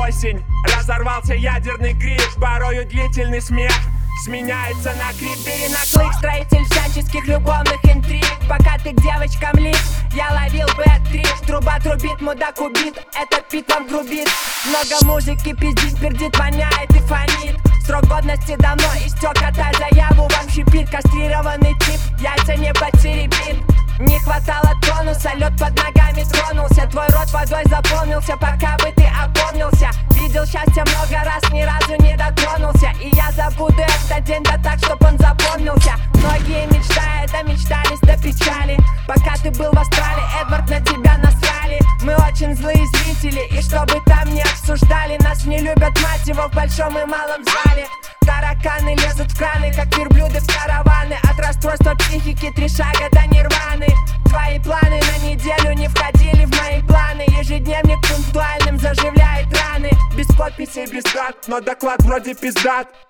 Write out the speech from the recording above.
осень, разорвался ядерный гриф. Порою длительный смех сменяется на крик. Перенаклык, строитель всяческих любовных интриг. Пока ты к девочкам лип, я ловил бэт-трип. Труба трубит, мудак убит, этот пит вам грубит. Много музыки, пиздит, пердит, воняет и фонит. Срок годности давно истек, отдай заяву, вам щипит. Кастрированный тип, яйца не потеребит. Не хватало тонуса, лед под ногами тронулся. Твой рот водой заполнился, пока бы ты опомнился. Видел счастье много раз, ни разу не дотронулся. И я забуду этот день, да так, чтоб он запомнился. Многие мечтают, а мечтались до печали. Пока ты был в Австралии, Эдвард, на тебя насрали. Мы очень злые зрители, и чтобы там не обсуждали. Нас не любят, мать его, в большом и малом зале. Тараканы лезут в краны, как верблюды в караваны. От расстройства психики 3 шага до нирваны. Твои планы на неделю не входили в мои планы. Ежедневник пунктуальным заживляет раны. Без подписи, без дат, но доклад вроде пиздат.